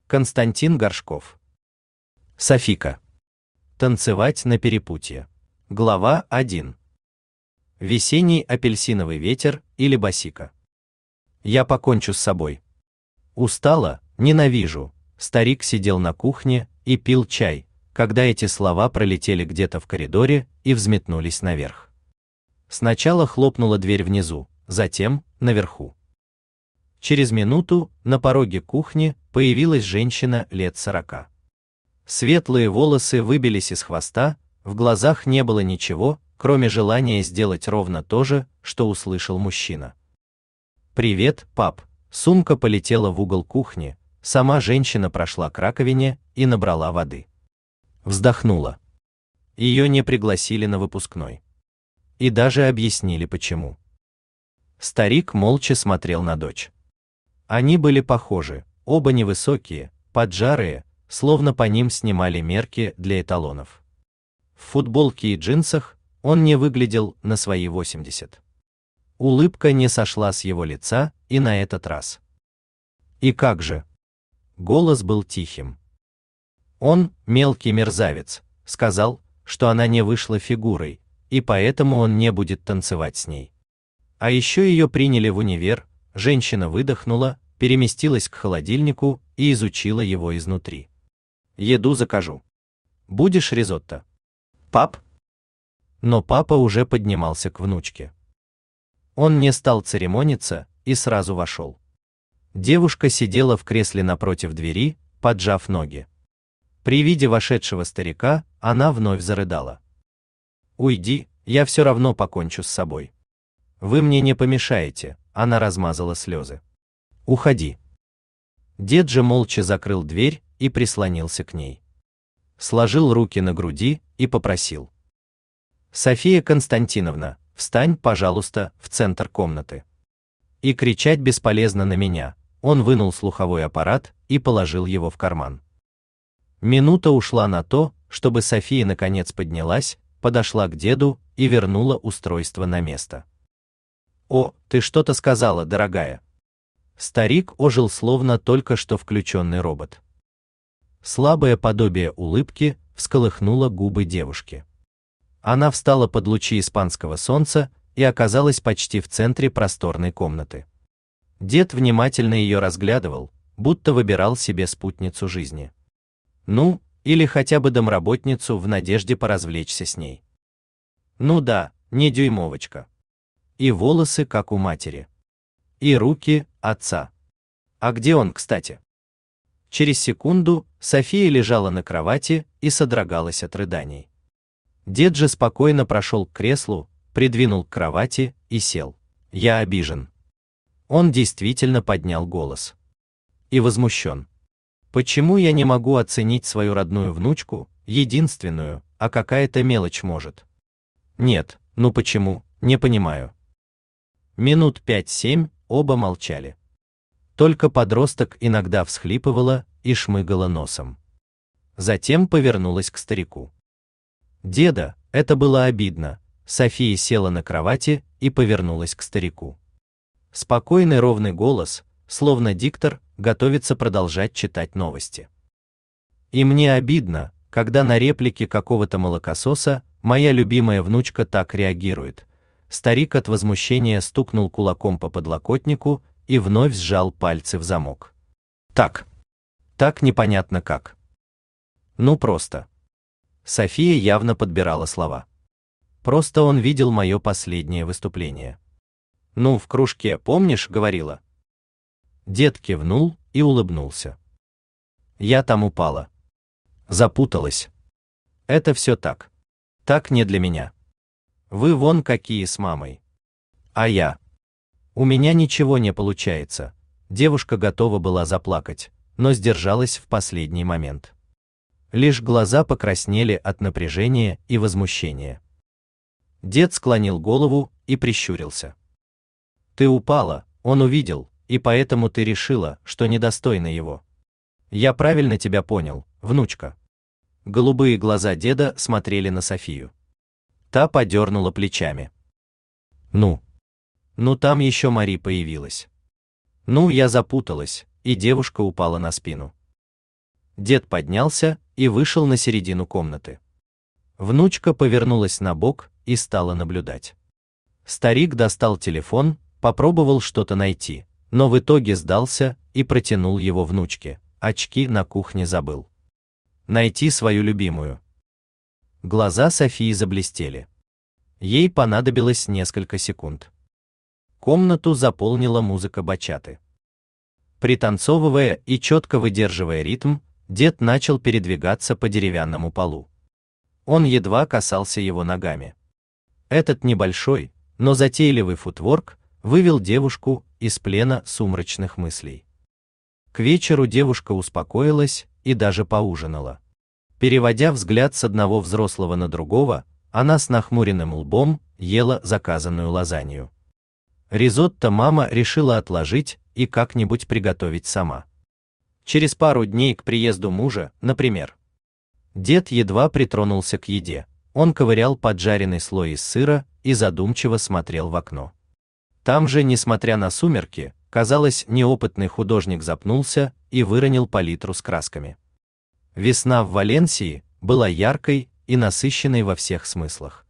Константин Горшков. Софика. Танцевать на перепутье. Глава 1. Весенний апельсиновый ветер или босика. Я покончу с собой. Устала, ненавижу. Старик сидел на кухне и пил чай, когда эти слова пролетели где-то в коридоре и взметнулись наверх. Сначала хлопнула дверь внизу, затем наверху. Через минуту на пороге кухни появилась женщина лет 40. Светлые волосы выбились из хвоста, в глазах не было ничего, кроме желания сделать ровно то же, что услышал мужчина. «Привет, пап!» Сумка полетела в угол кухни, сама женщина прошла к раковине и набрала воды. Вздохнула. Ее не пригласили на выпускной. И даже объяснили почему. Старик молча смотрел на дочь. Они были похожи, оба невысокие, поджарые, словно по ним снимали мерки для эталонов. В футболке и джинсах он не выглядел на свои 80. Улыбка не сошла с его лица и на этот раз. И как же? Голос был тихим. Он, мелкий мерзавец, сказал, что она не вышла фигурой, и поэтому он не будет танцевать с ней. А еще ее приняли в универ, женщина выдохнула, переместилась к холодильнику и изучила его изнутри. Еду закажу. Будешь ризотто? Пап? Но папа уже поднимался к внучке. Он не стал церемониться и сразу вошел. Девушка сидела в кресле напротив двери, поджав ноги. При виде вошедшего старика она вновь зарыдала. «Уйди, я все равно покончу с собой. Вы мне не помешаете», — она размазала слезы. «Уходи». Дед же молча закрыл дверь и прислонился к ней. Сложил руки на груди и попросил. «София Константиновна, встань, пожалуйста, в центр комнаты». И кричать бесполезно на меня, он вынул слуховой аппарат и положил его в карман. Минута ушла на то, чтобы София наконец поднялась, подошла к деду и вернула устройство на место. «О, ты что-то сказала, дорогая». Старик ожил словно только что включенный робот. Слабое подобие улыбки всколыхнуло губы девушки. Она встала под лучи испанского солнца и оказалась почти в центре просторной комнаты. Дед внимательно ее разглядывал, будто выбирал себе спутницу жизни. Ну, или хотя бы домработницу в надежде поразвлечься с ней. Ну да, не дюймовочка. И волосы, как у матери. И руки отца. А где он, кстати? Через секунду София лежала на кровати и содрогалась от рыданий. Дед же спокойно прошел к креслу, придвинул к кровати и сел. «Я обижен». Он действительно поднял голос. И возмущен. «Почему я не могу оценить свою родную внучку, единственную, а какая-то мелочь может?» «Нет, ну почему, не понимаю». Минут 5-7 оба молчали. Только подросток иногда всхлипывала и шмыгала носом. Затем повернулась к старику. «Деда, это было обидно». София села на кровати и повернулась к старику. Спокойный ровный голос, словно диктор, готовится продолжать читать новости. «И мне обидно, когда на реплики какого-то молокососа моя любимая внучка так реагирует». Старик от возмущения стукнул кулаком по подлокотнику и вновь сжал пальцы в замок. Так непонятно как. Ну просто. София явно подбирала слова. Просто он видел мое последнее выступление. Ну, в кружке, помнишь, говорила? Дед кивнул и улыбнулся. Я там упала. Запуталась. Это все так. Так не для меня. Вы вон какие с мамой. А я? У меня ничего не получается. Девушка готова была заплакать, но сдержалась в последний момент. Лишь глаза покраснели от напряжения и возмущения. Дед склонил голову и прищурился. Ты упала, он увидел, и поэтому ты решила, что недостойна его. Я правильно тебя понял, внучка? Голубые глаза деда смотрели на Софию. Та подернула плечами. Ну там еще Мари появилась. Ну, я запуталась, и девушка упала на спину. Дед поднялся и вышел на середину комнаты. Внучка повернулась на бок и стала наблюдать. Старик достал телефон, попробовал что-то найти, но в итоге сдался и протянул его внучке. Очки на кухне забыл. Найти свою любимую. Глаза Софии заблестели. Ей понадобилось несколько секунд. Комнату заполнила музыка бачаты. Пританцовывая и четко выдерживая ритм, дед начал передвигаться по деревянному полу. Он едва касался его ногами. Этот небольшой, но затейливый футворк вывел девушку из плена сумрачных мыслей. К вечеру девушка успокоилась и даже поужинала. Переводя взгляд с одного взрослого на другого, она с нахмуренным лбом ела заказанную лазанью. Ризотто мама решила отложить и как-нибудь приготовить сама. Через пару дней к приезду мужа, например. Дед едва притронулся к еде. Он ковырял поджаренный слой из сыра и задумчиво смотрел в окно. Там же, несмотря на сумерки, казалось, неопытный художник запнулся и выронил палитру с красками. Весна в Валенсии была яркой и насыщенной во всех смыслах.